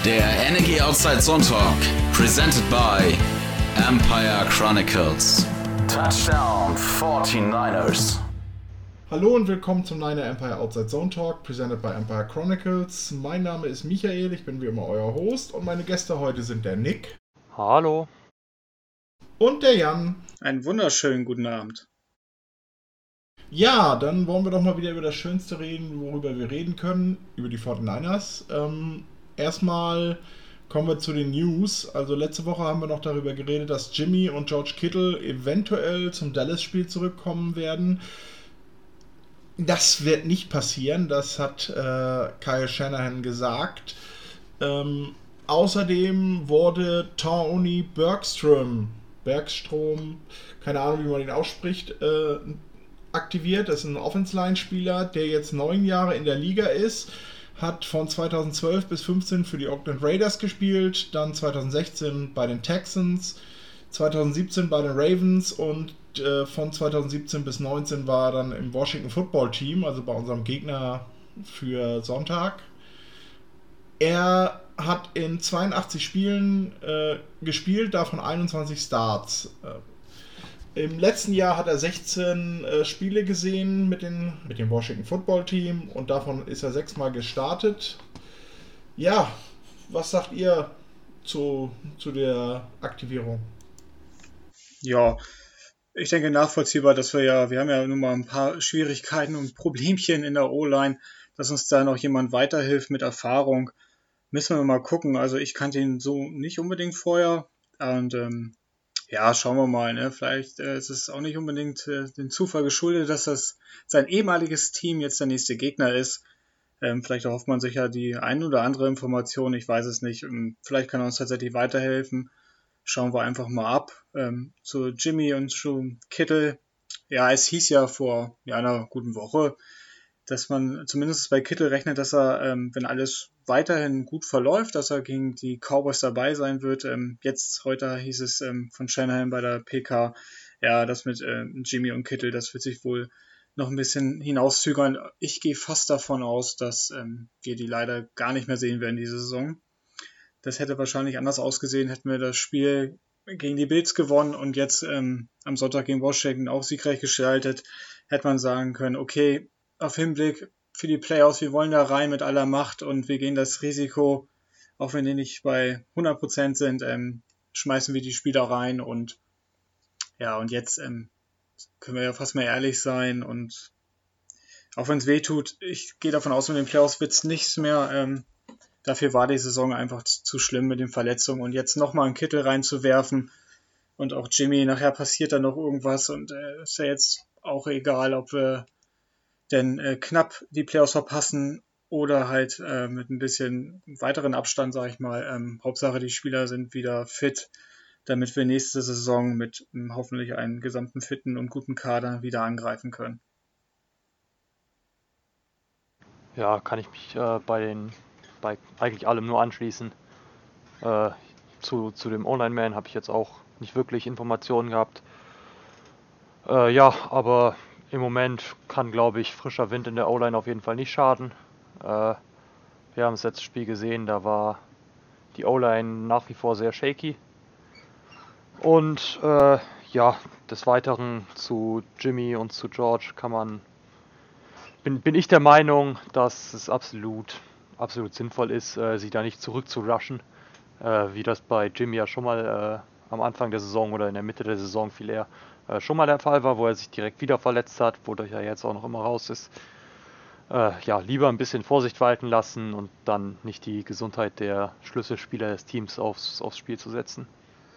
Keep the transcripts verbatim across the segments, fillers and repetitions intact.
Der N R G Outside Zone Talk, presented by Empire Chronicles. Touchdown forty-niners. Hallo und willkommen zum Niner Empire Outside Zone Talk, presented by Empire Chronicles. Mein Name ist Michael, ich bin wie immer euer Host und meine Gäste heute sind der Nick. Hallo. Und der Jan. Einen wunderschönen guten Abend. Ja, dann wollen wir doch mal wieder über das Schönste reden, worüber wir reden können, über die forty-niners. Ähm, erstmal kommen wir zu den News. Also letzte Woche haben wir noch darüber geredet, dass Jimmy und George Kittle eventuell zum Dallas-Spiel zurückkommen werden. Das wird nicht passieren, das hat äh, Kyle Shanahan gesagt. Ähm, außerdem wurde Tony Bergstrom, Bergstrom, keine Ahnung, wie man ihn ausspricht, äh, aktiviert. Das ist ein Offense-Line-Spieler, der jetzt neun Jahre in der Liga ist, hat von zweitausendzwölf bis fünfzehn für die Oakland Raiders gespielt, dann zweitausendsechzehn bei den Texans, zweitausendsiebzehn bei den Ravens und äh, von zweitausendsiebzehn bis neunzehn war er dann im Washington Football Team, also bei unserem Gegner für Sonntag. Er hat in zweiundachtzig Spielen äh, gespielt, davon einundzwanzig Starts. Äh, Im letzten Jahr hat er sechzehn äh, Spiele gesehen mit, den, mit dem Washington Football Team und davon ist er sechsmal gestartet. Ja, was sagt ihr zu, zu der Aktivierung? Ja, ich denke nachvollziehbar, dass wir ja, wir haben ja nun mal ein paar Schwierigkeiten und Problemchen in der O-Line, dass uns da noch jemand weiterhilft mit Erfahrung. Müssen wir mal gucken. Also ich kannte ihn so nicht unbedingt vorher und ähm, ja, schauen wir mal. Ne? Vielleicht äh, ist es auch nicht unbedingt äh, dem Zufall geschuldet, dass das sein ehemaliges Team jetzt der nächste Gegner ist. Ähm, vielleicht erhofft man sich ja die ein oder andere Information, ich weiß es nicht. Ähm, vielleicht kann er uns tatsächlich weiterhelfen. Schauen wir einfach mal ab. Ähm, zu Jimmy und zu Kittle. Ja, es hieß ja vor ja, einer guten Woche, dass man zumindest bei Kittle rechnet, dass er, ähm, wenn alles weiterhin gut verläuft, dass er gegen die Cowboys dabei sein wird. Ähm, jetzt, heute hieß es ähm, von Shanahan bei der P K, ja, das mit ähm, Jimmy und Kittle, das wird sich wohl noch ein bisschen hinauszögern. Ich gehe fast davon aus, dass ähm, wir die leider gar nicht mehr sehen werden diese Saison. Das hätte wahrscheinlich anders ausgesehen, hätten wir das Spiel gegen die Bills gewonnen und jetzt ähm, am Sonntag gegen Washington auch siegreich gestaltet, hätte man sagen können, okay, auf Hinblick für die Playoffs, wir wollen da rein mit aller Macht und wir gehen das Risiko, auch wenn die nicht bei hundert Prozent sind, ähm, schmeißen wir die Spieler rein und ja, und jetzt ähm, können wir ja fast mal ehrlich sein und auch wenn es weh tut, ich gehe davon aus, mit den Playoffs wird es nichts mehr. Ähm, dafür war die Saison einfach zu, zu schlimm mit den Verletzungen und jetzt nochmal einen Kittel reinzuwerfen und auch Jimmy, nachher passiert da noch irgendwas und äh, ist ja jetzt auch egal, ob wir denn äh, knapp die Playoffs verpassen oder halt äh, mit ein bisschen weiteren Abstand, sage ich mal. Ähm, Hauptsache, die Spieler sind wieder fit, damit wir nächste Saison mit ähm, hoffentlich einem gesamten fitten und guten Kader wieder angreifen können. Ja, kann ich mich äh, bei den bei eigentlich allem nur anschließen. Äh, zu, zu dem Online-Man habe ich jetzt auch nicht wirklich Informationen gehabt. Äh, ja, aber im Moment kann, glaube ich, frischer Wind in der O-Line auf jeden Fall nicht schaden. Äh, wir haben das letzte Spiel gesehen, da war die O-Line nach wie vor sehr shaky. Und äh, ja, des Weiteren zu Jimmy und zu George kann man, bin, bin ich der Meinung, dass es absolut, absolut sinnvoll ist, äh, sie da nicht zurückzurushen, äh, wie das bei Jimmy ja schon mal äh, am Anfang der Saison oder in der Mitte der Saison viel eher äh, schon mal der Fall war, wo er sich direkt wieder verletzt hat, wodurch er jetzt auch noch immer raus ist. Äh, ja, lieber ein bisschen Vorsicht walten lassen und dann nicht die Gesundheit der Schlüsselspieler des Teams aufs, aufs Spiel zu setzen.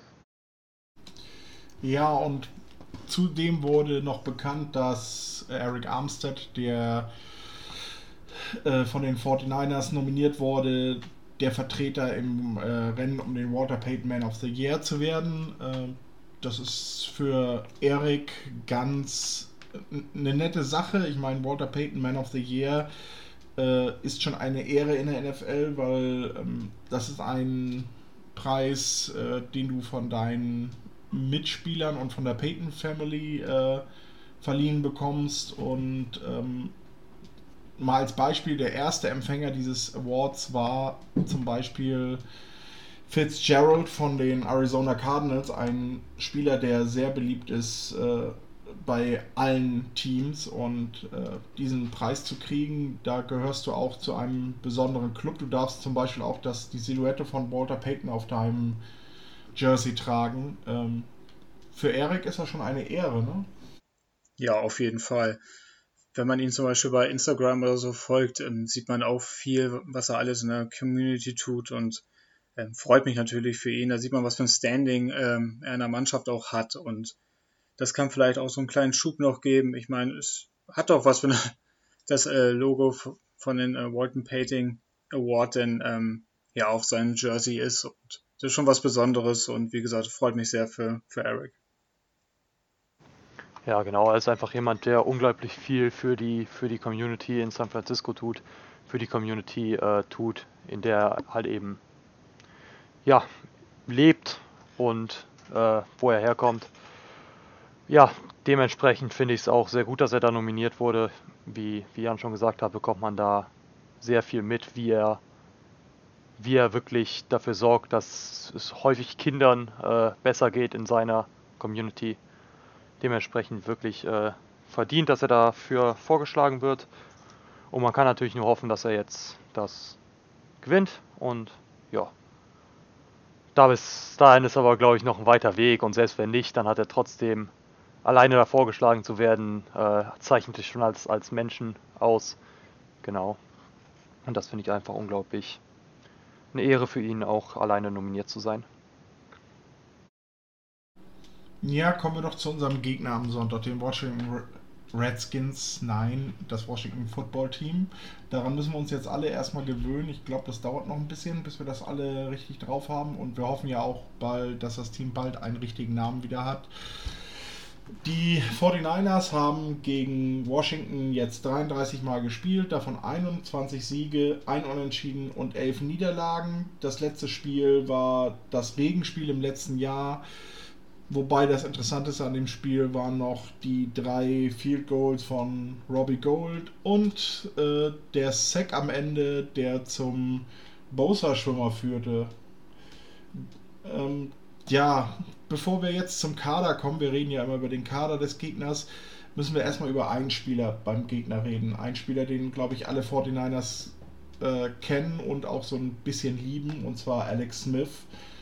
Ja, und zudem wurde noch bekannt, dass Eric Armstead, der äh, von den forty-niners nominiert wurde, der Vertreter im äh, Rennen um den Walter Payton Man of the Year zu werden. Äh, das ist für Eric ganz eine nette Sache. Ich meine, Walter Payton Man of the Year äh, ist schon eine Ehre in der N F L, weil ähm, das ist ein Preis, äh, den du von deinen Mitspielern und von der Payton Family äh, verliehen bekommst und ähm, mal als Beispiel, der erste Empfänger dieses Awards war zum Beispiel Fitzgerald von den Arizona Cardinals, ein Spieler, der sehr beliebt ist äh, bei allen Teams, und äh, diesen Preis zu kriegen, da gehörst du auch zu einem besonderen Club. Du darfst zum Beispiel auch das, die Silhouette von Walter Payton auf deinem Jersey tragen. Ähm, für Eric ist das schon eine Ehre, ne? Ja, auf jeden Fall. Wenn man ihn zum Beispiel bei Instagram oder so folgt, ähm, sieht man auch viel, was er alles in der Community tut, und ähm, freut mich natürlich für ihn. Da sieht man, was für ein Standing ähm, er in der Mannschaft auch hat, und das kann vielleicht auch so einen kleinen Schub noch geben. Ich meine, es hat doch was, wenn das äh, Logo f- von den äh, Walton Payton Award denn ähm, ja auf seinem Jersey ist, und das ist schon was Besonderes, und wie gesagt, freut mich sehr für, für Eric. Ja, genau. Er ist einfach jemand, der unglaublich viel für die, für die Community in San Francisco tut, für die Community äh, tut, in der er halt eben ja, lebt und äh, wo er herkommt. Ja, dementsprechend finde ich es auch sehr gut, dass er da nominiert wurde. Wie, wie Jan schon gesagt hat, bekommt man da sehr viel mit, wie er, wie er wirklich dafür sorgt, dass es häufig Kindern äh, besser geht in seiner Community. Dementsprechend wirklich äh, verdient, dass er dafür vorgeschlagen wird. Und man kann natürlich nur hoffen, dass er jetzt das gewinnt. Und ja, da bis dahin ist aber, glaube ich, noch ein weiter Weg. Und selbst wenn nicht, dann hat er trotzdem, alleine da vorgeschlagen zu werden, äh, zeichnet sich schon als, als Menschen aus. Genau. Und das finde ich einfach unglaublich eine Ehre für ihn, auch alleine nominiert zu sein. Ja, kommen wir doch zu unserem Gegner am Sonntag, den Washington Redskins. Nein, das Washington Football Team. Daran müssen wir uns jetzt alle erstmal gewöhnen. Ich glaube, das dauert noch ein bisschen, bis wir das alle richtig drauf haben. Und wir hoffen ja auch bald, dass das Team bald einen richtigen Namen wieder hat. Die forty-niners haben gegen Washington jetzt dreiunddreißig Mal gespielt, davon einundzwanzig Siege, ein Unentschieden und elf Niederlagen. Das letzte Spiel war das Regenspiel im letzten Jahr, wobei das Interessanteste an dem Spiel waren noch die drei Field Goals von Robbie Gould und äh, der Sack am Ende, der zum Bosa-Schwimmer führte. Ähm, ja, bevor wir jetzt zum Kader kommen, wir reden ja immer über den Kader des Gegners, müssen wir erstmal über einen Spieler beim Gegner reden. Ein Spieler, den, glaube ich, alle forty-niners äh, kennen und auch so ein bisschen lieben, und zwar Alex Smith.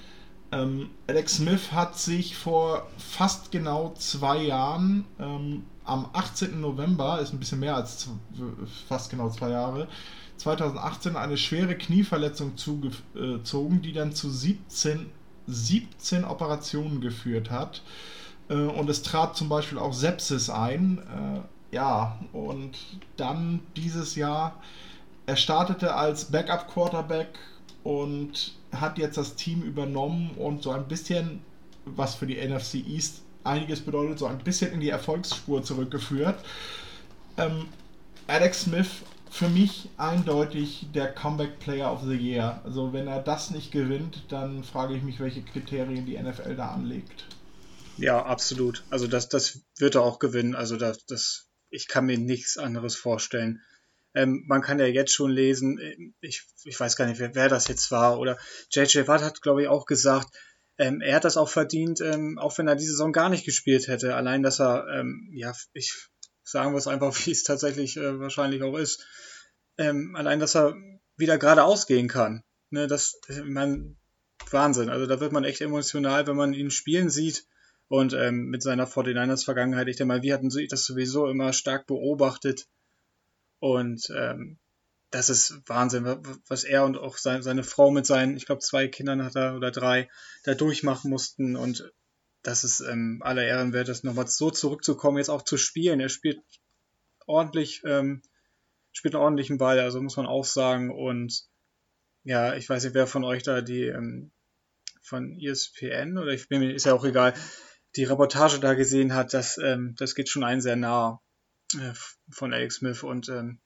Ähm, Alex Smith hat sich vor fast genau zwei Jahren, ähm, am achtzehnten November, ist ein bisschen mehr als z- fast genau zwei Jahre, zweitausendachtzehn eine schwere Knieverletzung zugezogen, die dann zu siebzehn, siebzehn Operationen geführt hat. Äh, und es trat zum Beispiel auch Sepsis ein. Äh, ja, und dann dieses Jahr, er startete als Backup-Quarterback und hat jetzt das Team übernommen und so ein bisschen, was für die N F C East einiges bedeutet, so ein bisschen in die Erfolgsspur zurückgeführt. Ähm, Alex Smith für mich eindeutig der Comeback Player of the Year. Also wenn er das nicht gewinnt, dann frage ich mich, welche Kriterien die N F L da anlegt. Ja, absolut. Also das, das wird er auch gewinnen. Also das, das, ich kann mir nichts anderes vorstellen. Ähm, man kann ja jetzt schon lesen, ich, ich weiß gar nicht, wer, wer das jetzt war, oder J J Watt hat, glaube ich, auch gesagt, ähm, er hat das auch verdient, ähm, auch wenn er diese Saison gar nicht gespielt hätte. Allein, dass er, ähm, ja, ich sagen wir es einfach, wie es tatsächlich äh, wahrscheinlich auch ist, ähm, allein, dass er wieder geradeaus gehen kann. Ne, das, man, Wahnsinn. Also da wird man echt emotional, wenn man ihn spielen sieht. Und ähm, mit seiner forty-niners Vergangenheit, ich denke mal, wir hatten das sowieso immer stark beobachtet. Und ähm, das ist Wahnsinn, was er und auch seine, seine Frau mit seinen, ich glaube, zwei Kindern hat er oder drei, da durchmachen mussten. Und das ist ähm, aller Ehren wert, das nochmal so zurückzukommen, jetzt auch zu spielen. Er spielt ordentlich, ähm, spielt einen ordentlichen Ball, also muss man auch sagen. Und ja, ich weiß nicht, wer von euch da die ähm, von E S P N oder ich bin mir, ist ja auch egal, die Reportage da gesehen hat, das, ähm, das geht schon einen sehr nah äh, von Alex Smith, und ähm,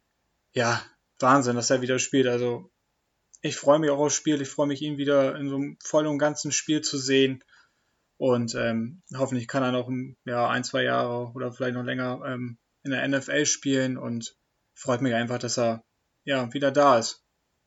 ja, Wahnsinn, dass er wieder spielt. Also ich freue mich auch aufs Spiel, ich freue mich, ihn wieder in so einem voll und ganzen Spiel zu sehen, und ähm, hoffentlich kann er noch ein, ja, ein, zwei Jahre oder vielleicht noch länger ähm, in der N F L spielen, und freut mich einfach, dass er ja wieder da ist.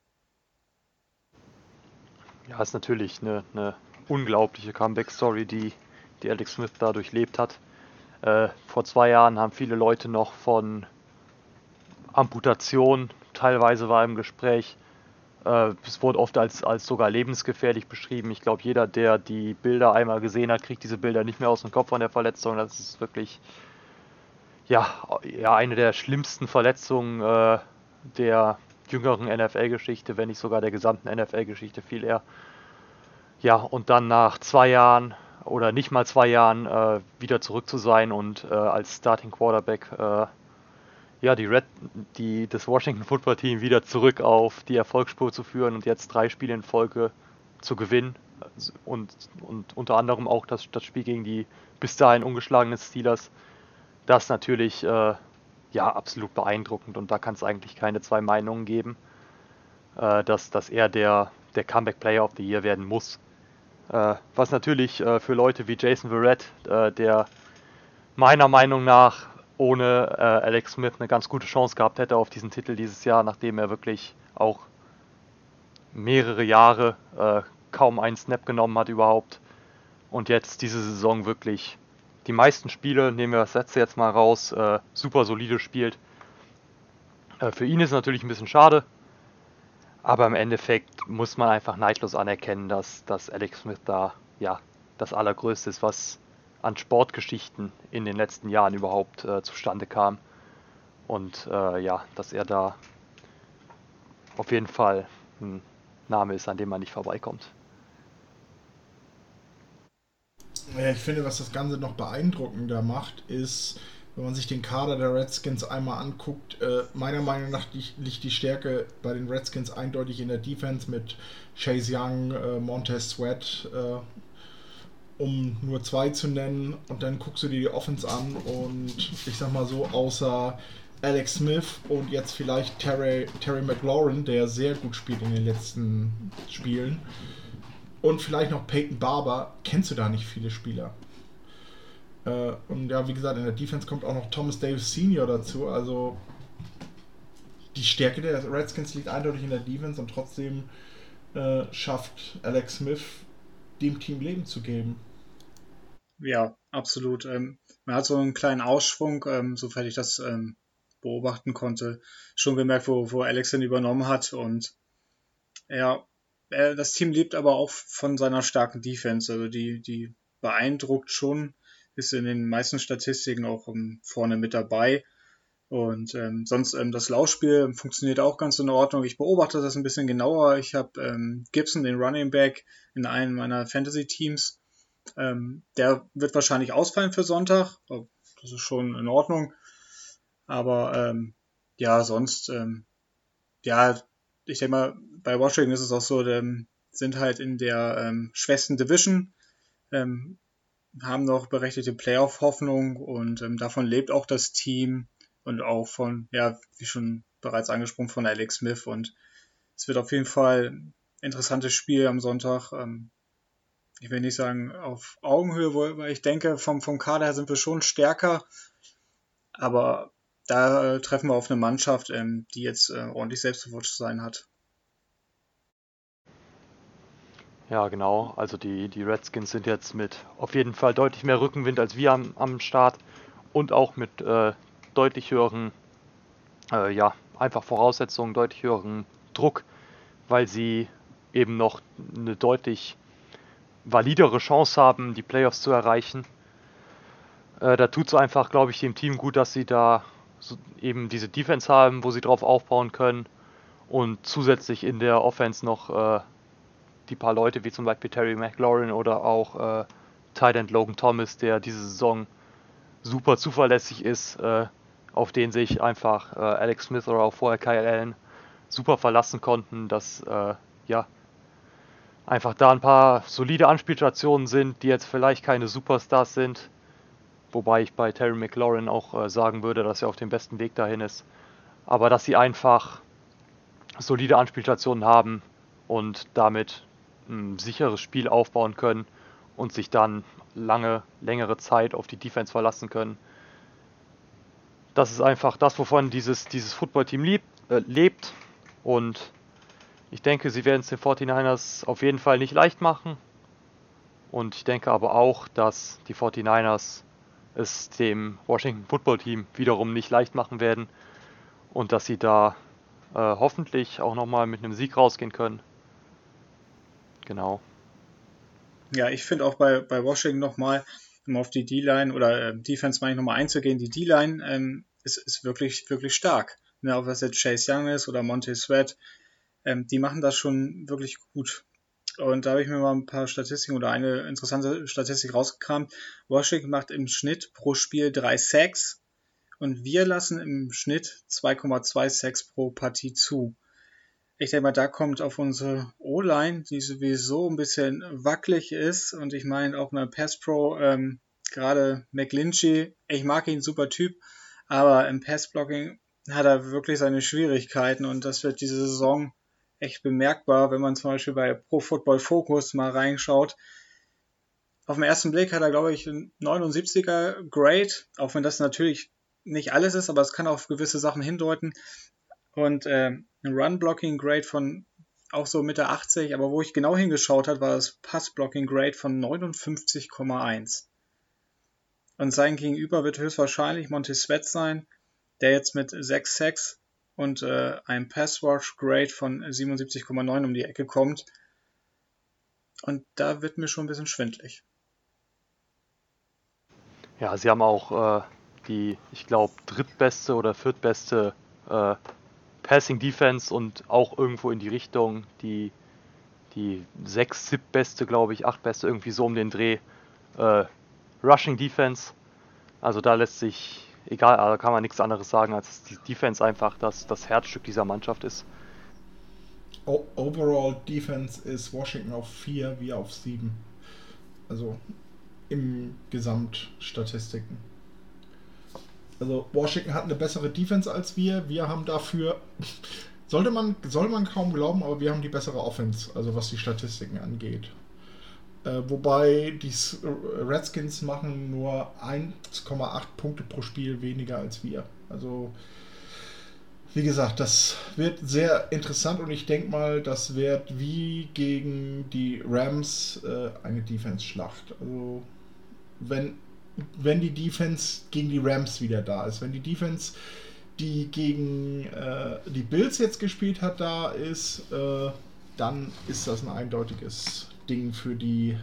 Ja, ist natürlich eine, eine unglaubliche Comeback-Story, die, die Alex Smith da durchlebt hat. Äh, vor zwei Jahren haben viele Leute noch von Amputation, teilweise war im Gespräch. Äh, es wurde oft als, als sogar lebensgefährlich beschrieben. Ich glaube, jeder, der die Bilder einmal gesehen hat, kriegt diese Bilder nicht mehr aus dem Kopf von der Verletzung. Das ist wirklich ja, ja eine der schlimmsten Verletzungen äh, der jüngeren N F L-Geschichte, wenn nicht sogar der gesamten N F L-Geschichte viel eher. Ja, und dann nach zwei Jahren oder nicht mal zwei Jahren äh, wieder zurück zu sein und äh, als Starting Quarterback äh, ja, die Red, die, das Washington Football Team wieder zurück auf die Erfolgsspur zu führen und jetzt drei Spiele in Folge zu gewinnen und, und unter anderem auch das, das Spiel gegen die bis dahin ungeschlagenen Steelers, das natürlich äh, ja absolut beeindruckend und da kann es eigentlich keine zwei Meinungen geben, äh, dass, dass er der, der Comeback Player of the Year werden muss. Äh, was natürlich äh, für Leute wie Jason Verrett, äh, der meiner Meinung nach ohne äh, Alex Smith eine ganz gute Chance gehabt hätte auf diesen Titel dieses Jahr, nachdem er wirklich auch mehrere Jahre äh, kaum einen Snap genommen hat überhaupt und jetzt diese Saison wirklich die meisten Spiele, nehmen wir das letzte jetzt mal raus, äh, super solide spielt. Äh, für ihn ist es natürlich ein bisschen schade, aber im Endeffekt muss man einfach neidlos anerkennen, dass, dass Alex Smith da ja das Allergrößte ist, was an Sportgeschichten in den letzten Jahren überhaupt äh, zustande kam. Und äh, ja, dass er da auf jeden Fall ein Name ist, an dem man nicht vorbeikommt. Ja, ich finde, was das Ganze noch beeindruckender macht, ist, wenn man sich den Kader der Redskins einmal anguckt, äh, meiner Meinung nach liegt die Stärke bei den Redskins eindeutig in der Defense mit Chase Young, äh, Montez Sweat, äh, um nur zwei zu nennen, und dann guckst du dir die Offense an und ich sag mal so, außer Alex Smith und jetzt vielleicht Terry, Terry McLaurin, der sehr gut spielt in den letzten Spielen, und vielleicht noch Peyton Barber, kennst du da nicht viele Spieler. Äh, und ja, wie gesagt, in der Defense kommt auch noch Thomas Davis Senior dazu, also die Stärke der Redskins liegt eindeutig in der Defense und trotzdem äh, schafft Alex Smith dem Team Leben zu geben. Ja, absolut. Ähm, man hat so einen kleinen Ausschwung, ähm, sofern ich das ähm, beobachten konnte, schon gemerkt, wo, wo Alex dann übernommen hat. Und ja, äh, das Team lebt aber auch von seiner starken Defense. Also die, die beeindruckt schon, ist in den meisten Statistiken auch um, vorne mit dabei. Und ähm, sonst ähm, das Laufspiel funktioniert auch ganz in Ordnung. Ich beobachte das ein bisschen genauer. Ich habe ähm, Gibson, den Running Back, in einem meiner Fantasy-Teams. Ähm, der wird wahrscheinlich ausfallen für Sonntag. Oh, das ist schon in Ordnung. Aber ähm, ja, sonst, ähm, ja, ich denke mal, bei Washington ist es auch so, ähm, sind halt in der ähm, schwächsten Division, ähm, haben noch berechtigte Playoff-Hoffnung und ähm, davon lebt auch das Team und auch von, ja, wie schon bereits angesprochen, von Alex Smith. Und es wird auf jeden Fall ein interessantes Spiel am Sonntag. Ähm, ich will nicht sagen auf Augenhöhe, weil ich denke, vom, vom Kader her sind wir schon stärker. Aber da äh, treffen wir auf eine Mannschaft, ähm, die jetzt äh, ordentlich Selbstbewusstsein hat. Ja, genau. Also die, die Redskins sind jetzt mit auf jeden Fall deutlich mehr Rückenwind als wir am, am Start und auch mit äh, deutlich höheren, äh, ja, einfach Voraussetzungen, deutlich höheren Druck, weil sie eben noch eine deutlich validere Chance haben, die Playoffs zu erreichen. Äh, da tut es einfach, glaube ich, dem Team gut, dass sie da so eben diese Defense haben, wo sie drauf aufbauen können und zusätzlich in der Offense noch äh, die paar Leute wie zum Beispiel Terry McLaurin oder auch äh, Tight End Logan Thomas, der diese Saison super zuverlässig ist, äh, auf den sich einfach äh, Alex Smith oder auch vorher Kyle Allen super verlassen konnten, dass äh, ja einfach da ein paar solide Anspielstationen sind, die jetzt vielleicht keine Superstars sind, wobei ich bei Terry McLaurin auch äh, sagen würde, dass er auf dem besten Weg dahin ist, aber dass sie einfach solide Anspielstationen haben und damit ein sicheres Spiel aufbauen können und sich dann lange, längere Zeit auf die Defense verlassen können. das ist einfach das, wovon dieses, dieses Footballteam lieb, äh, lebt. Und ich denke, sie werden es den forty-niners auf jeden Fall nicht leicht machen. Und ich denke aber auch, dass die forty-niners es dem Washington Football Team wiederum nicht leicht machen werden. Und dass sie da äh, hoffentlich auch nochmal mit einem Sieg rausgehen können. Genau. Ja, ich finde auch bei, bei Washington nochmal, um auf die D-Line oder äh, Defense meine ich nochmal einzugehen, die D-Line ähm, ist, ist wirklich, wirklich stark. Ne, ob das jetzt Chase Young ist oder Montez Sweat, ähm, die machen das schon wirklich gut. Und da habe ich mir mal ein paar Statistiken oder eine interessante Statistik rausgekramt. Washington macht im Schnitt pro Spiel drei Sacks und wir lassen im Schnitt zwei Komma zwei Sacks pro Partie zu. Ich denke mal, da kommt auf unsere O-Line, die sowieso ein bisschen wackelig ist. Und ich meine, auch eine Pass-Pro, ähm, gerade McGlinchey, ich mag ihn, super Typ, aber im Pass-Blocking hat er wirklich seine Schwierigkeiten. Und das wird diese Saison echt bemerkbar, wenn man zum Beispiel bei Pro Football Focus mal reinschaut. Auf den ersten Blick hat er, glaube ich, einen neunundsiebziger Grade, auch wenn das natürlich nicht alles ist, aber es kann auf gewisse Sachen hindeuten. Und äh, ein Run-Blocking-Grade von auch so Mitte achtzig, aber wo ich genau hingeschaut habe, war das Pass-Blocking-Grade von neunundfünfzig Komma eins. Und sein Gegenüber wird höchstwahrscheinlich Montez Sweat sein, der jetzt mit sechs Sacks und äh, einem Pass-Rush-Grade von siebenundsiebzig Komma neun um die Ecke kommt. Und da wird mir schon ein bisschen schwindlig. Ja, sie haben auch äh, die, ich glaube, drittbeste oder viertbeste äh, Passing Defense und auch irgendwo in die Richtung die, die sechs, siebtbeste, glaube ich, achtbeste, irgendwie so um den Dreh äh, Rushing Defense. Also da lässt sich, egal, da kann man nichts anderes sagen, als dass die Defense einfach das, das Herzstück dieser Mannschaft ist. O- Overall Defense ist Washington auf vier, wir auf sieben. Also im Gesamtstatistiken. Also Washington hat eine bessere Defense als wir. Wir haben dafür, sollte man, soll man kaum glauben, aber wir haben die bessere Offense, also was die Statistiken angeht. Äh, wobei die Redskins machen nur eins Komma acht Punkte pro Spiel weniger als wir. Also wie gesagt, das wird sehr interessant und ich denke mal, das wird wie gegen die Rams äh, eine Defense-Schlacht. Also wenn wenn die Defense gegen die Rams wieder da ist. Wenn die Defense, die gegen äh, die Bills jetzt gespielt hat, da ist, äh, dann ist das ein eindeutiges Ding für die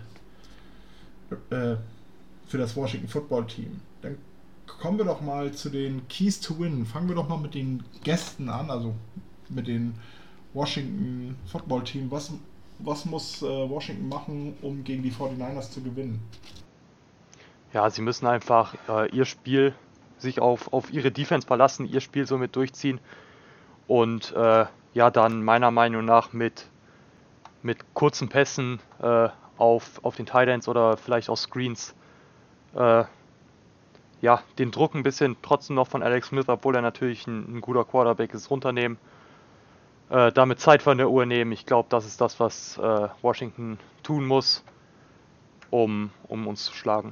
äh, für das Washington Football Team. Dann kommen wir doch mal zu den Keys to Win. Fangen wir doch mal mit den Gästen an, also mit den Washington Football Team. Was, was muss äh, Washington machen, um gegen die forty-niners zu gewinnen? Ja, sie müssen einfach äh, ihr Spiel sich auf, auf ihre Defense verlassen, ihr Spiel somit durchziehen und äh, ja dann meiner Meinung nach mit, mit kurzen Pässen äh, auf, auf den Tight Ends oder vielleicht auch Screens äh, ja, den Druck ein bisschen trotzdem noch von Alex Smith, obwohl er natürlich ein, ein guter Quarterback ist, runternehmen. Äh, damit Zeit von der Uhr nehmen. Ich glaube, das ist das, was äh, Washington tun muss, um, um uns zu schlagen.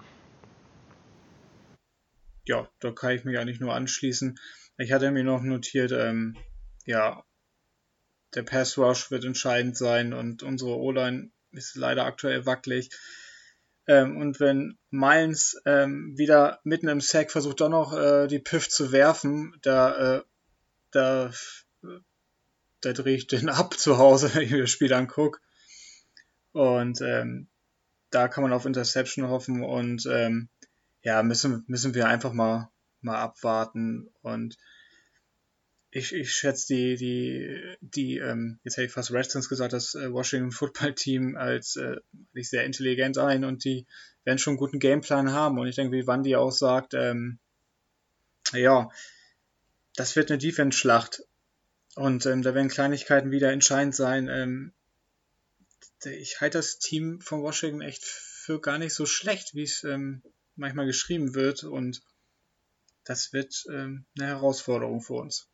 Ja, da kann ich mich eigentlich nur anschließen. Ich hatte mir noch notiert, ähm, ja, der Pass Rush wird entscheidend sein und unsere O-Line ist leider aktuell wackelig. Ähm, und wenn Miles ähm, wieder mitten im Sack versucht, doch noch äh, die Piff zu werfen, da, äh, da, da drehe ich den ab zu Hause, wenn ich mir das Spiel angucke. Und ähm, da kann man auf Interception hoffen und ähm, ja, müssen, müssen wir einfach mal, mal abwarten. Und ich, ich schätze die, die, die ähm, jetzt hätte ich fast Redskins gesagt, das äh, Washington Football Team als äh, sehr intelligent ein und die werden schon einen guten Gameplan haben. Und ich denke, wie Wandy auch sagt, ähm, ja, das wird eine Defense-Schlacht. Und ähm, da werden Kleinigkeiten wieder entscheidend sein. Ähm, ich halte das Team von Washington echt für gar nicht so schlecht, wie es ähm, manchmal geschrieben wird und das wird ähm, eine Herausforderung für uns.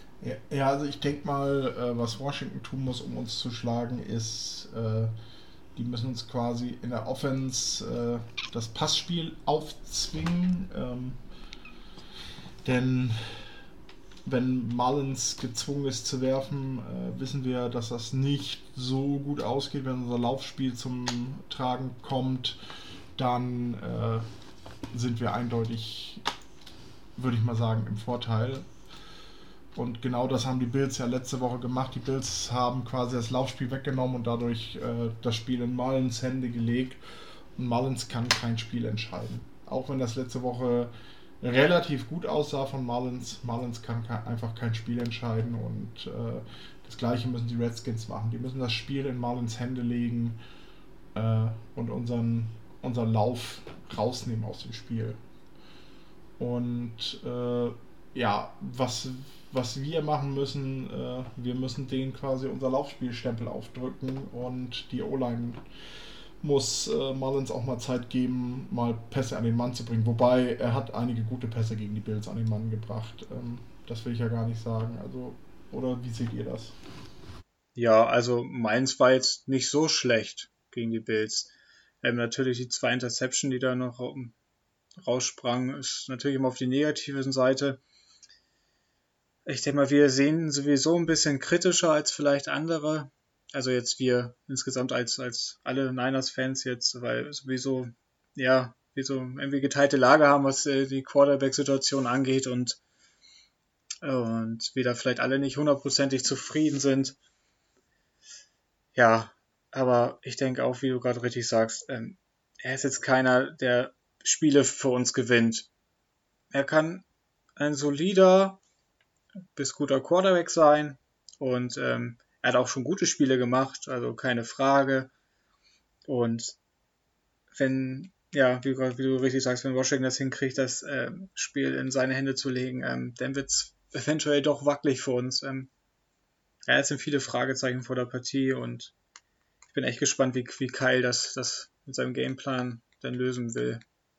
Ja, also ich denke mal, was Washington tun muss, um uns zu schlagen, ist äh, die müssen uns quasi in der Offense äh, das Passspiel aufzwingen. Ähm, denn wenn Mullins gezwungen ist zu werfen, äh, wissen wir, dass das nicht so gut ausgeht. Wenn unser Laufspiel zum Tragen kommt, dann äh, sind wir eindeutig, würde ich mal sagen, im Vorteil. Und genau das haben die Bills ja letzte Woche gemacht. Die Bills haben quasi das Laufspiel weggenommen und dadurch äh, das Spiel in Mullins Hände gelegt. Und Mullins kann kein Spiel entscheiden. Auch wenn das letzte Woche relativ gut aussah von Mullins. Mullins kann ke- einfach kein Spiel entscheiden. Und äh, das Gleiche müssen die Redskins machen. Die müssen das Spiel in Mullins Hände legen äh, und unseren, unseren Lauf rausnehmen aus dem Spiel. Und äh, ja, was... Was wir machen müssen, äh, wir müssen denen quasi unser Laufspielstempel aufdrücken und die O-Line muss äh, Mullins auch mal Zeit geben, mal Pässe an den Mann zu bringen. Wobei, er hat einige gute Pässe gegen die Bills an den Mann gebracht. Ähm, das will ich ja gar nicht sagen. Also, oder wie seht ihr das? Ja, also meins war jetzt nicht so schlecht gegen die Bills. Ähm, natürlich die zwei Interception, die da noch um, raussprangen, ist natürlich immer auf die negative Seite. Ich denke mal, wir sehen sowieso ein bisschen kritischer als vielleicht andere. Also jetzt wir insgesamt als, als alle Niners-Fans jetzt, weil sowieso, ja, wir so irgendwie geteilte Lage haben, was äh, die Quarterback-Situation angeht und, und wir da vielleicht alle nicht hundertprozentig zufrieden sind. Ja, aber ich denke auch, wie du gerade richtig sagst, ähm, er ist jetzt keiner, der Spiele für uns gewinnt. Er kann ein solider bis guter Quarterback sein und ähm, er hat auch schon gute Spiele gemacht, also keine Frage. Und wenn, ja, wie, wie du richtig sagst, wenn Washington das hinkriegt, das ähm, Spiel in seine Hände zu legen, ähm, dann wird es eventuell doch wackelig für uns. Ähm, ja, es sind viele Fragezeichen vor der Partie und ich bin echt gespannt, wie, wie Kyle das, das mit seinem Gameplan dann lösen will.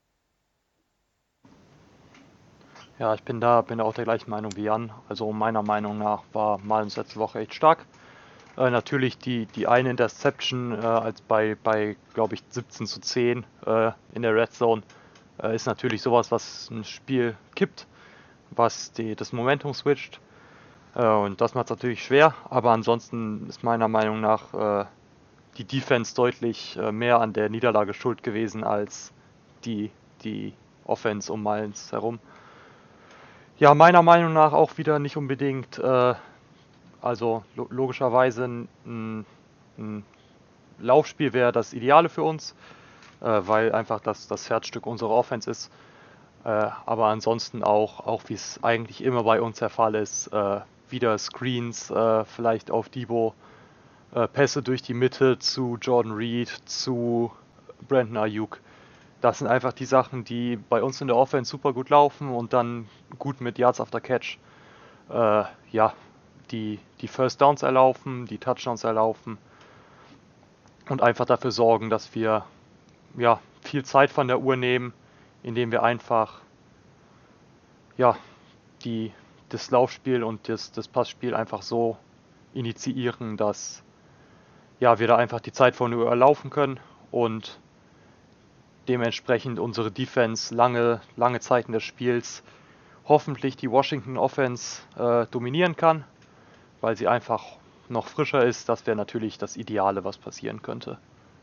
Ja, ich bin da, bin da auch der gleichen Meinung wie Jan. Also meiner Meinung nach war Mullins letzte Woche echt stark. Äh, natürlich die, die eine Interception äh, als bei, bei glaube ich, siebzehn zu zehn äh, in der Red Zone äh, ist natürlich sowas, was ein Spiel kippt, was die, das Momentum switcht. Äh, und das macht es natürlich schwer, aber ansonsten ist meiner Meinung nach äh, die Defense deutlich äh, mehr an der Niederlage schuld gewesen als die, die Offense um Mullins herum. Ja, meiner Meinung nach auch wieder nicht unbedingt, äh, also lo- logischerweise ein, ein Laufspiel wäre das Ideale für uns, äh, weil einfach das, das Herzstück unserer Offense ist. Äh, aber ansonsten auch, auch wie es eigentlich immer bei uns der Fall ist, äh, wieder Screens, äh, vielleicht auf Debo, äh, Pässe durch die Mitte zu Jordan Reed, zu Brandon Ayuk. Das sind einfach die Sachen, die bei uns in der Offense super gut laufen und dann gut mit Yards after Catch äh, ja, die, die First Downs erlaufen, die Touchdowns erlaufen und einfach dafür sorgen, dass wir ja, viel Zeit von der Uhr nehmen, indem wir einfach ja, die, das Laufspiel und das, das Passspiel einfach so initiieren, dass ja, wir da einfach die Zeit von der Uhr erlaufen können und dementsprechend unsere Defense lange, lange Zeiten des Spiels hoffentlich die Washington Offense äh, dominieren kann, weil sie einfach noch frischer ist. Das wäre natürlich das Ideale, was passieren könnte.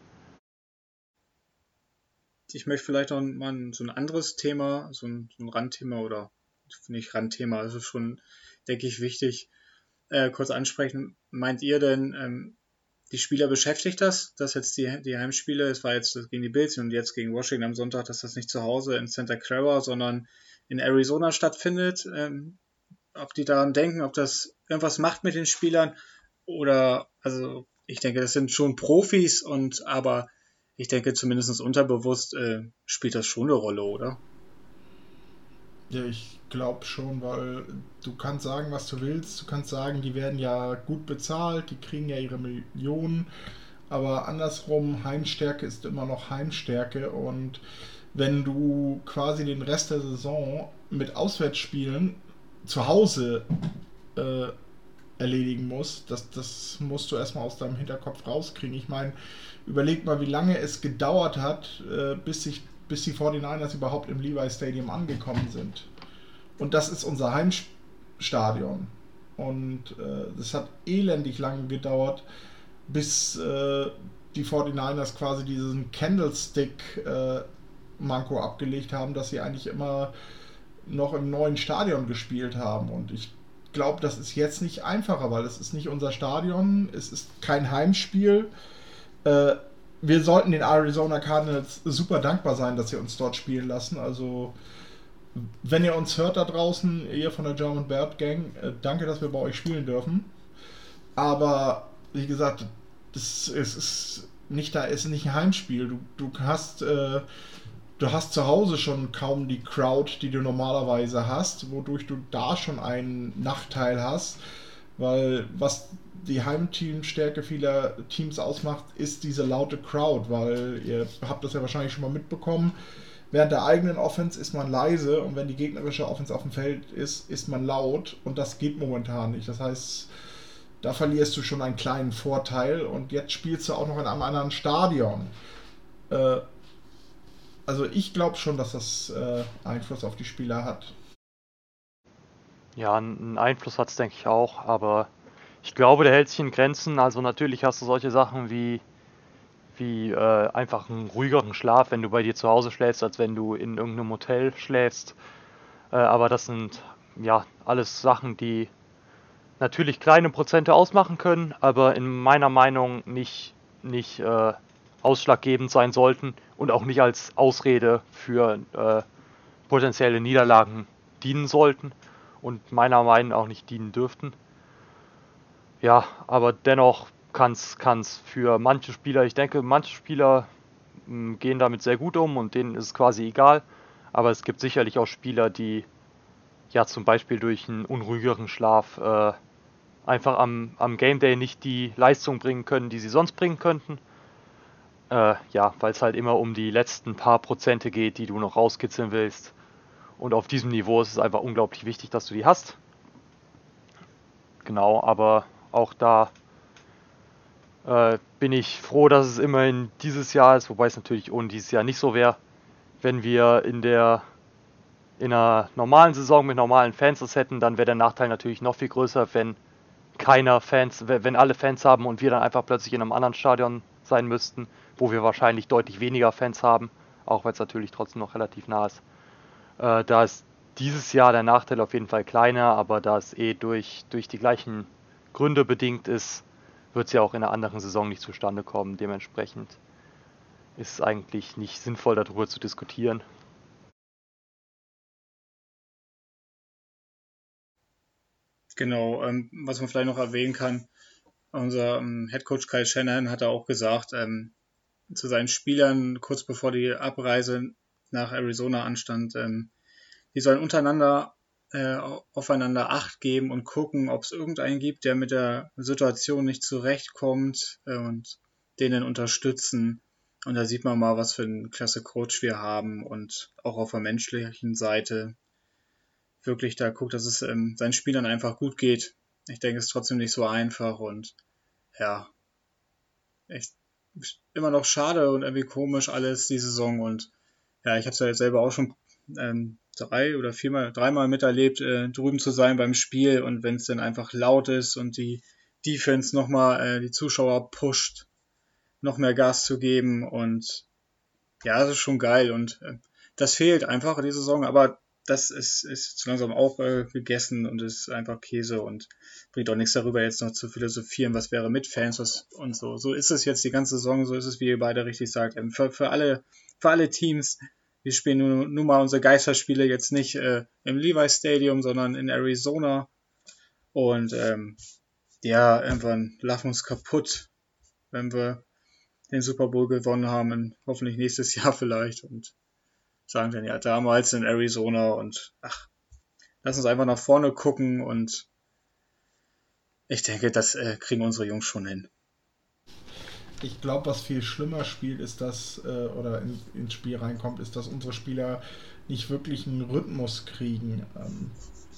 Ich möchte vielleicht noch mal so ein anderes Thema, so ein, so ein Randthema oder nicht Randthema, also schon, denke ich, wichtig, äh, kurz ansprechen. Meint ihr denn, ähm, die Spieler beschäftigt das, dass jetzt die, die Heimspiele, es war jetzt gegen die Bills und jetzt gegen Washington am Sonntag, dass das nicht zu Hause in Santa Clara, sondern in Arizona stattfindet? Ähm, ob die daran denken, ob das irgendwas macht mit den Spielern oder, also ich denke, das sind schon Profis und aber ich denke zumindest unterbewusst äh, spielt das schon eine Rolle, oder? Ja, ich glaube schon, weil du kannst sagen, was du willst. Du kannst sagen, die werden ja gut bezahlt, die kriegen ja ihre Millionen. Aber andersrum, Heimstärke ist immer noch Heimstärke. Und wenn du quasi den Rest der Saison mit Auswärtsspielen zu Hause äh, erledigen musst. Das, das musst du erstmal aus deinem Hinterkopf rauskriegen. Ich meine, überleg mal, wie lange es gedauert hat, äh, bis, sich, bis die forty-niners überhaupt im Levi Stadium angekommen sind. Und das ist unser Heimstadion. Und es äh, hat elendig lange gedauert, bis äh, die forty-niners quasi diesen Candlestick-Manko äh, abgelegt haben, dass sie eigentlich immer noch im neuen Stadion gespielt haben. Und ich glaube, das ist jetzt nicht einfacher, weil es ist nicht unser Stadion, es ist kein Heimspiel. Äh, wir sollten den Arizona Cardinals super dankbar sein, dass sie uns dort spielen lassen. Also wenn ihr uns hört da draußen, ihr von der German Bird Gang, äh, danke, dass wir bei euch spielen dürfen. Aber wie gesagt, das, es ist nicht da, es ist nicht ein Heimspiel. Du, du hast äh, du hast zu Hause schon kaum die Crowd, die du normalerweise hast, wodurch du da schon einen Nachteil hast, weil was die Heimteamstärke vieler Teams ausmacht, ist diese laute Crowd, weil ihr habt das ja wahrscheinlich schon mal mitbekommen. Während der eigenen Offense ist man leise und wenn die gegnerische Offense auf dem Feld ist, ist man laut und das geht momentan nicht. Das heißt, da verlierst du schon einen kleinen Vorteil und jetzt spielst du auch noch in einem anderen Stadion. Äh, also ich glaube schon, dass das äh, Einfluss auf die Spieler hat. Ja, einen Einfluss hat es, denke ich, auch, aber ich glaube, der hält sich in Grenzen. Also natürlich hast du solche Sachen wie wie äh, einfach einen ruhigeren Schlaf, wenn du bei dir zu Hause schläfst, als wenn du in irgendeinem Hotel schläfst. Äh, aber das sind ja alles Sachen, die natürlich kleine Prozente ausmachen können, aber in meiner Meinung nicht, nicht äh, ausschlaggebend sein sollten und auch nicht als Ausrede für äh, potenzielle Niederlagen dienen sollten und meiner Meinung nach auch nicht dienen dürften. Ja, aber dennoch kann es für manche Spieler, ich denke, manche Spieler mh, gehen damit sehr gut um und denen ist es quasi egal, aber es gibt sicherlich auch Spieler, die ja zum Beispiel durch einen unruhigeren Schlaf äh, einfach am, am Game Day nicht die Leistung bringen können, die sie sonst bringen könnten. Äh, ja, weil es halt immer um die letzten paar Prozente geht, die du noch rauskitzeln willst. Und auf diesem Niveau ist es einfach unglaublich wichtig, dass du die hast. Genau, aber auch da Äh, bin ich froh, dass es immerhin dieses Jahr ist, wobei es natürlich ohne dieses Jahr nicht so wäre, wenn wir in der in einer normalen Saison mit normalen Fans das hätten, dann wäre der Nachteil natürlich noch viel größer, wenn keiner Fans, wenn alle Fans haben und wir dann einfach plötzlich in einem anderen Stadion sein müssten, wo wir wahrscheinlich deutlich weniger Fans haben, auch weil es natürlich trotzdem noch relativ nah ist. Äh, da ist dieses Jahr der Nachteil auf jeden Fall kleiner, aber da es eh durch, durch die gleichen Gründe bedingt ist, wird es ja auch in einer anderen Saison nicht zustande kommen. Dementsprechend ist es eigentlich nicht sinnvoll, darüber zu diskutieren. Genau, ähm, was man vielleicht noch erwähnen kann, unser ähm, Headcoach Kyle Shanahan hat auch gesagt, ähm, zu seinen Spielern, kurz bevor die Abreise nach Arizona anstand, ähm, die sollen untereinander äh, aufeinander Acht geben und gucken, ob es irgendeinen gibt, der mit der Situation nicht zurechtkommt äh, und denen unterstützen. Und da sieht man mal, was für einen klasse Coach wir haben und auch auf der menschlichen Seite wirklich da guckt, dass es ähm, seinen Spielern einfach gut geht. Ich denke, es ist trotzdem nicht so einfach und ja, echt immer noch schade und irgendwie komisch alles die Saison und ja, ich habe es ja jetzt selber auch schon ähm, drei oder viermal, dreimal miterlebt, äh, drüben zu sein beim Spiel und wenn es dann einfach laut ist und die Defense nochmal äh, die Zuschauer pusht, noch mehr Gas zu geben und ja, das ist schon geil und äh, das fehlt einfach in dieser Saison, aber das ist, ist zu langsam auch äh, gegessen und ist einfach Käse und bringt auch nichts darüber jetzt noch zu philosophieren, was wäre mit Fans was und so. So ist es jetzt die ganze Saison, so ist es, wie ihr beide richtig sagt. Ähm, für, für, alle, für alle Teams, wir spielen nun, nun mal unsere Geisterspiele jetzt nicht äh, im Levi Stadium, sondern in Arizona und ähm, ja, irgendwann lachen uns kaputt, wenn wir den Super Bowl gewonnen haben, und hoffentlich nächstes Jahr vielleicht und sagen dann ja damals in Arizona und ach, lass uns einfach nach vorne gucken und ich denke, das äh, kriegen unsere Jungs schon hin. Ich glaube, was viel schlimmer spielt, ist das, äh, oder in, ins Spiel reinkommt, ist, dass unsere Spieler nicht wirklich einen Rhythmus kriegen. Ähm,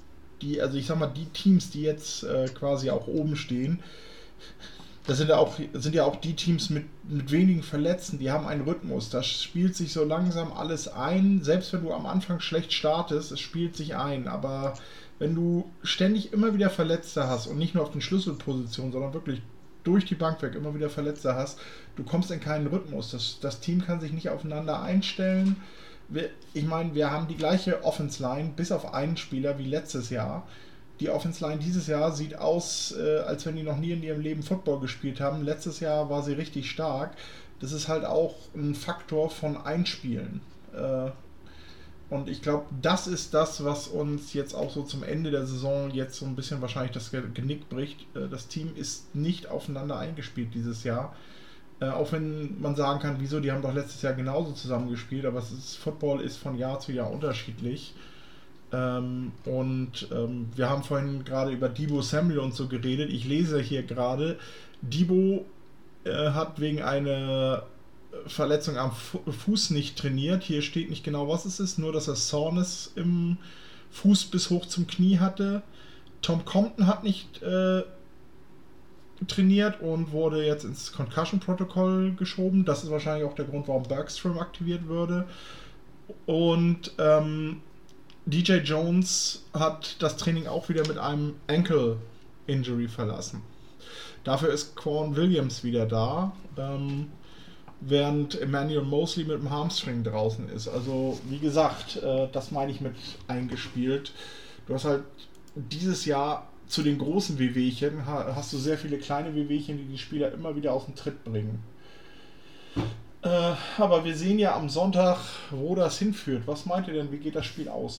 die, also ich sag mal, die Teams, die jetzt äh, quasi auch oben stehen, das sind ja auch, sind ja auch die Teams mit, mit wenigen Verletzten, die haben einen Rhythmus. Das spielt sich so langsam alles ein. Selbst wenn du am Anfang schlecht startest, es spielt sich ein. Aber wenn du ständig immer wieder Verletzte hast und nicht nur auf den Schlüsselpositionen, sondern wirklich durch die Bank weg immer wieder Verletzte hast, du kommst in keinen Rhythmus. Das, das Team kann sich nicht aufeinander einstellen. Wir, ich meine, wir haben die gleiche Offense-Line, bis auf einen Spieler wie letztes Jahr. Die Offense-Line dieses Jahr sieht aus, äh, als wenn die noch nie in ihrem Leben Football gespielt haben. Letztes Jahr war sie richtig stark. Das ist halt auch ein Faktor von Einspielen. Äh, und ich glaube, das ist das, was uns jetzt auch so zum Ende der Saison jetzt so ein bisschen wahrscheinlich das Genick bricht. Äh, das Team ist nicht aufeinander eingespielt dieses Jahr. Äh, auch wenn man sagen kann, wieso, die haben doch letztes Jahr genauso zusammengespielt, aber es ist, Football ist von Jahr zu Jahr unterschiedlich. Ähm, und ähm, wir haben vorhin gerade über Deebo Samuel und so geredet. Ich lese hier gerade, Deebo äh, hat wegen einer Verletzung am Fu- Fuß nicht trainiert. Hier steht nicht genau, was es ist, nur dass er Soreness im Fuß bis hoch zum Knie hatte. Tom Compton hat nicht äh, trainiert und wurde jetzt ins Concussion-Protokoll geschoben. Das ist wahrscheinlich auch der Grund, warum Bergstrom aktiviert würde. Und ähm, D J Jones hat das Training auch wieder mit einem Ankle-Injury verlassen. Dafür ist Quan Williams wieder da, ähm, während Emmanuel Mosley mit dem Hamstring draußen ist. Also wie gesagt, äh, das meine ich mit eingespielt. Du hast halt dieses Jahr zu den großen Wehwehchen, ha- hast du sehr viele kleine Wehwehchen, die die Spieler immer wieder aus dem Tritt bringen. Äh, aber wir sehen ja am Sonntag, wo das hinführt. Was meint ihr denn, wie geht das Spiel aus?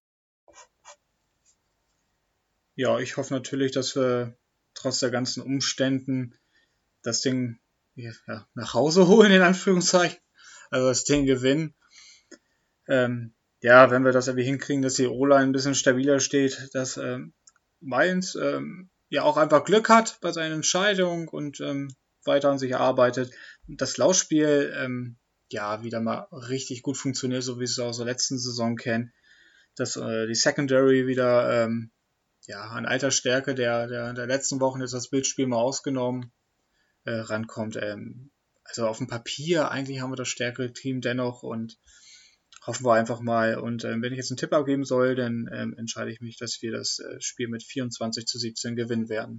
Ja, ich hoffe natürlich, dass wir trotz der ganzen Umständen das Ding ja, nach Hause holen, in Anführungszeichen. Also das Ding gewinnen. Ähm, ja, wenn wir das irgendwie hinkriegen, dass die O-Line ein bisschen stabiler steht, dass ähm, Mainz ähm, ja auch einfach Glück hat bei seinen Entscheidungen und ähm, weiter an sich arbeitet. Das Laufspiel ähm, ja wieder mal richtig gut funktioniert, so wie wir es aus der letzten Saison kennen. Dass äh, die Secondary wieder ähm, ja, an alter Stärke der, der, der letzten Wochen, jetzt das Bildspiel mal ausgenommen, äh, rankommt. Ähm, also auf dem Papier, eigentlich haben wir das stärkere Team dennoch und hoffen wir einfach mal. Und ähm, wenn ich jetzt einen Tipp abgeben soll, dann ähm, entscheide ich mich, dass wir das äh, Spiel mit vierundzwanzig zu siebzehn gewinnen werden.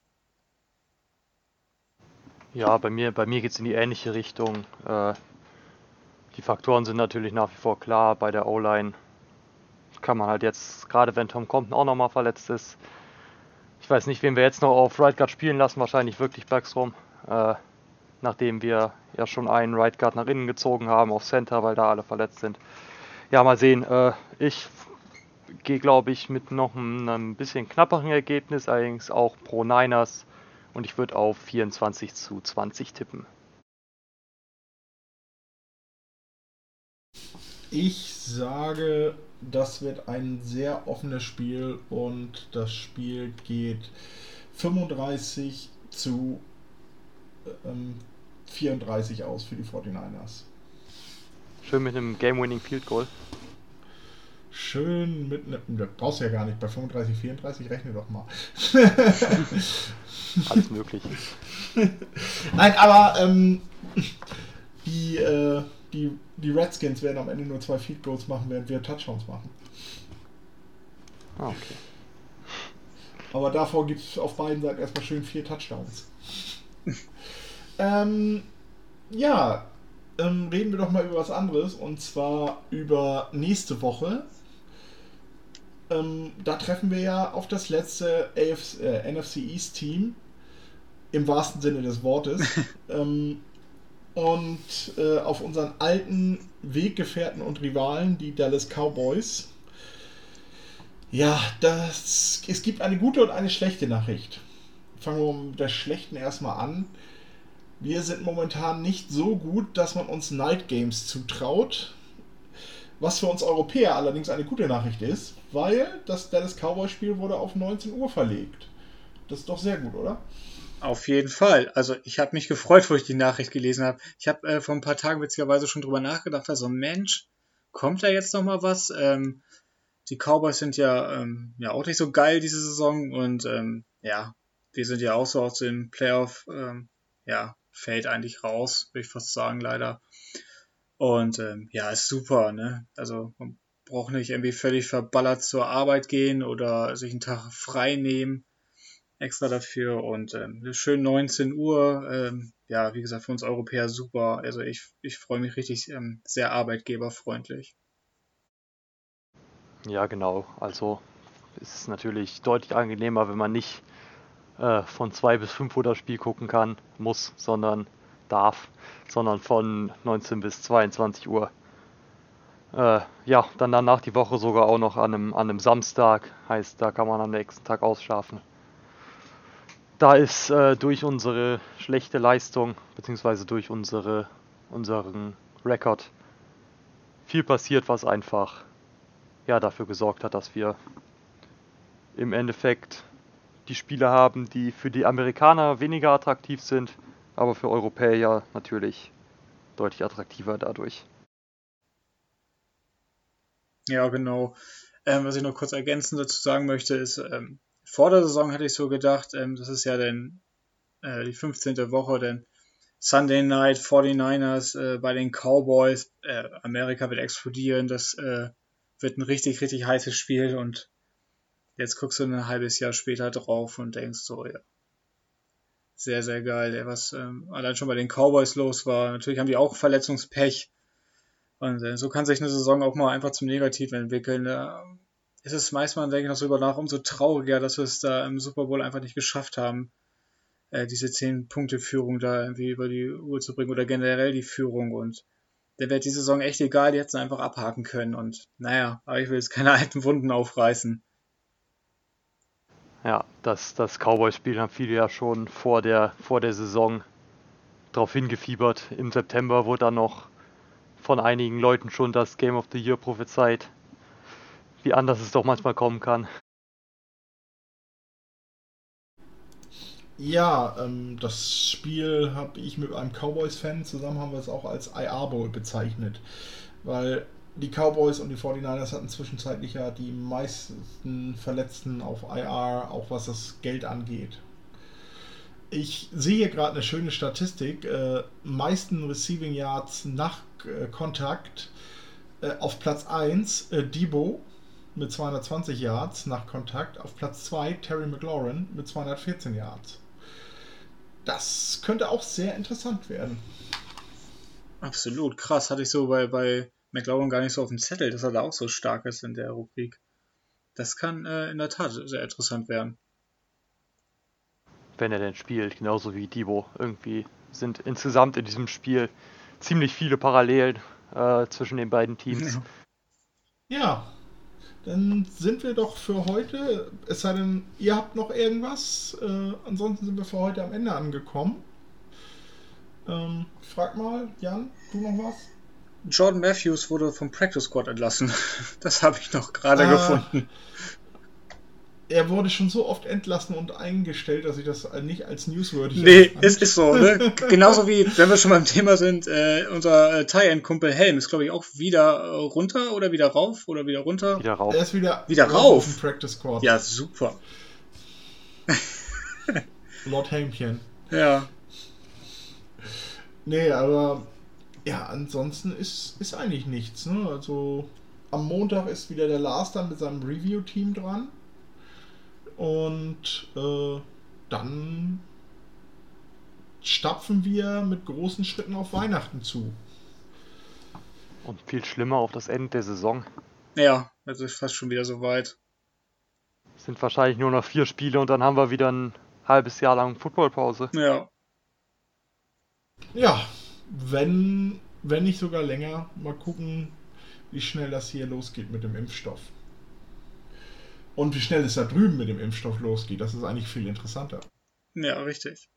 Ja, bei mir, bei mir geht es in die ähnliche Richtung. Äh, die Faktoren sind natürlich nach wie vor klar. Bei der O-Line kann man halt jetzt, gerade wenn Tom Compton auch nochmal verletzt ist, ich weiß nicht, wen wir jetzt noch auf Right Guard spielen lassen, wahrscheinlich wirklich Bergstrom, äh, nachdem wir ja schon einen Right Guard nach innen gezogen haben auf Center, weil da alle verletzt sind. Ja, mal sehen. Äh, ich gehe, glaube ich, mit noch einem, einem bisschen knapperen Ergebnis, allerdings auch pro Niners, und ich würde auf vierundzwanzig zu zwanzig tippen. Ich sage, das wird ein sehr offenes Spiel und das Spiel geht fünfunddreißig zu ähm, vierunddreißig aus für die forty-niners. Schön mit einem Game-Winning Field Goal. Schön mit ne, das brauchst du ja gar nicht, bei fünfunddreißig, vierunddreißig rechne doch mal. Alles möglich. Nein, aber ähm, die, äh, die, die Redskins werden am Ende nur zwei Field Goals machen, während wir Touchdowns machen. Ah, okay. Aber davor gibt es auf beiden Seiten erstmal schön vier Touchdowns. ähm, ja, ähm, reden wir doch mal über was anderes, und zwar über nächste Woche. Ähm, da treffen wir ja auf das letzte A F C, äh, N F C East Team, im wahrsten Sinne des Wortes. ähm, und äh, auf unseren alten Weggefährten und Rivalen, die Dallas Cowboys. Ja, das, es gibt eine gute und eine schlechte Nachricht. Fangen wir mit der schlechten erstmal an. Wir sind momentan nicht so gut, dass man uns Night Games zutraut. Was für uns Europäer allerdings eine gute Nachricht ist, weil das Dallas Cowboys Spiel wurde auf neunzehn Uhr verlegt. Das ist doch sehr gut, oder? Auf jeden Fall. Also ich habe mich gefreut, wo ich die Nachricht gelesen habe. Ich habe äh, vor ein paar Tagen witzigerweise schon drüber nachgedacht, also Mensch, kommt da jetzt noch mal was? Ähm, die Cowboys sind ja, ähm, ja auch nicht so geil diese Saison und ähm, ja, die sind ja auch so aus dem Playoff, ähm, ja, fällt eigentlich raus, würde ich fast sagen, leider. Und ähm, ja, ist super, ne? Also man braucht nicht irgendwie völlig verballert zur Arbeit gehen oder sich einen Tag frei nehmen extra dafür und ähm, schön neunzehn Uhr, ähm, ja, wie gesagt, für uns Europäer super. Also ich, ich freue mich richtig ähm, sehr arbeitgeberfreundlich. Ja, genau. Also ist es natürlich deutlich angenehmer, wenn man nicht äh, von zwei bis fünf Uhr das Spiel gucken kann, muss, sondern darf, sondern von neunzehn bis zweiundzwanzig Uhr. Äh, ja, dann danach die Woche sogar auch noch an einem, an einem Samstag, heißt, da kann man am nächsten Tag ausschlafen. Da ist äh, durch unsere schlechte Leistung, beziehungsweise durch unsere, unseren Rekord viel passiert, was einfach ja, dafür gesorgt hat, dass wir im Endeffekt die Spiele haben, die für die Amerikaner weniger attraktiv sind, aber für Europäer natürlich deutlich attraktiver dadurch. Ja, genau. Ähm, was ich noch kurz ergänzend dazu sagen möchte, ist, ähm, vor der Saison hatte ich so gedacht, ähm, das ist ja dann äh, die fünfzehnte Woche, denn Sunday Night forty-niners äh, bei den Cowboys, äh, Amerika wird explodieren, das äh, wird ein richtig, richtig heißes Spiel und jetzt guckst du ein halbes Jahr später drauf und denkst so, ja, sehr, sehr geil, was ähm, allein schon bei den Cowboys los war. Natürlich haben die auch Verletzungspech und äh, so kann sich eine Saison auch mal einfach zum Negativen entwickeln. Da ist es meistens, denke ich noch so über nach, umso trauriger, dass wir es da im Super Bowl einfach nicht geschafft haben, äh, diese zehn Punkte Führung da irgendwie über die Uhr zu bringen oder generell die Führung und der wird die Saison echt egal, die hätten sie einfach abhaken können und naja, aber ich will jetzt keine alten Wunden aufreißen. Ja, das, das Cowboys-Spiel haben viele ja schon vor der, vor der Saison darauf hingefiebert. Im September wurde dann noch von einigen Leuten schon das Game of the Year prophezeit. Wie anders es doch manchmal kommen kann. Ja, ähm, das Spiel habe ich mit einem Cowboys-Fan zusammen, haben wir es auch als I R Bowl bezeichnet. Weil die Cowboys und die forty-niners hatten zwischenzeitlich ja die meisten Verletzten auf I R, auch was das Geld angeht. Ich sehe hier gerade eine schöne Statistik. Äh, meisten Receiving Yards nach äh, Kontakt äh, auf Platz eins äh, Debo mit zweihundertzwanzig Yards nach Kontakt. Auf Platz zwei Terry McLaurin mit zweihundertvierzehn Yards. Das könnte auch sehr interessant werden. Absolut, krass. Hatte ich so bei, bei McLaurin gar nicht so auf dem Zettel, dass er da auch so stark ist in der Rubrik. Das kann äh, in der Tat sehr interessant werden. Wenn er denn spielt, genauso wie Debo. Irgendwie sind insgesamt in diesem Spiel ziemlich viele Parallelen äh, zwischen den beiden Teams. Ja. ja, dann sind wir doch für heute, es sei denn, ihr habt noch irgendwas. Äh, ansonsten sind wir für heute am Ende angekommen. Ähm, frag mal, Jan, du noch was? Jordan Matthews wurde vom Practice Squad entlassen. Das habe ich noch gerade äh, gefunden. Er wurde schon so oft entlassen und eingestellt, dass ich das nicht als newsworthy Nee, es ist so, ne? Genauso wie, wenn wir schon beim Thema sind, äh, unser äh, Tie-End-Kumpel Helm ist, glaube ich, auch wieder äh, runter oder wieder rauf oder wieder runter. Wieder rauf. Er ist wieder, wieder rauf. Auf dem Practice Squad. Ja, super. Lord Helmchen. Ja. Nee, aber ja, ansonsten ist, ist eigentlich nichts, ne? Also am Montag ist wieder der Lars dann mit seinem Review-Team dran. Und äh, dann stapfen wir mit großen Schritten auf Weihnachten zu. Und viel schlimmer auf das Ende der Saison. Ja, das ist fast schon wieder soweit. Es sind wahrscheinlich nur noch vier Spiele und dann haben wir wieder ein halbes Jahr lang Footballpause. Ja. Ja, wenn, wenn nicht sogar länger. Mal gucken, wie schnell das hier losgeht mit dem Impfstoff. Und wie schnell es da drüben mit dem Impfstoff losgeht, das ist eigentlich viel interessanter. Ja, richtig.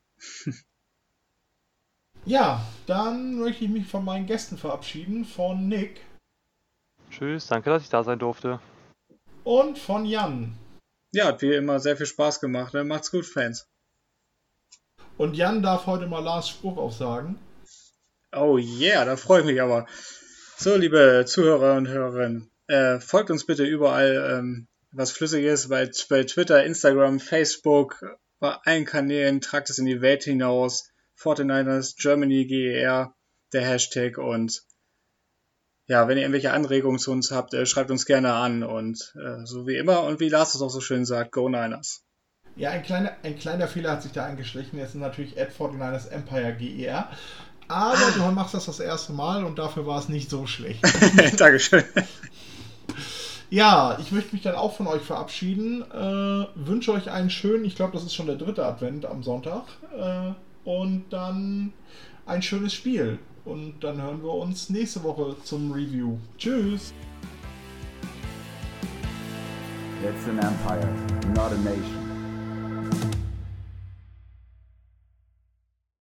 Ja, dann möchte ich mich von meinen Gästen verabschieden. Von Nick. Tschüss, danke, dass ich da sein durfte. Und von Jan. Ja, hat wie immer sehr viel Spaß gemacht. Ne? Macht's gut, Fans. Und Jan darf heute mal Lars Spruch aufsagen. Oh yeah, da freue ich mich aber. So, liebe Zuhörer und Hörerinnen. Äh, folgt uns bitte überall, ähm, was flüssig ist, bei, bei Twitter, Instagram, Facebook, bei allen Kanälen, tragt es in die Welt hinaus. forty-niners Germany G E R, der Hashtag. Und ja, wenn ihr irgendwelche Anregungen zu uns habt, äh, schreibt uns gerne an. Und äh, so wie immer, und wie Lars es auch so schön sagt, Go Niners. Ja, ein kleiner, ein kleiner Fehler hat sich da eingeschlichen. Jetzt sind natürlich at forty-niners Empire G E R. Aber ah. du machst das das erste Mal und dafür war es nicht so schlecht. Dankeschön. Ja, ich möchte mich dann auch von euch verabschieden. Äh, wünsche euch einen schönen, ich glaube, das ist schon der dritte Advent am Sonntag. Äh, und dann ein schönes Spiel. Und dann hören wir uns nächste Woche zum Review. Tschüss! It's an empire, not a nation.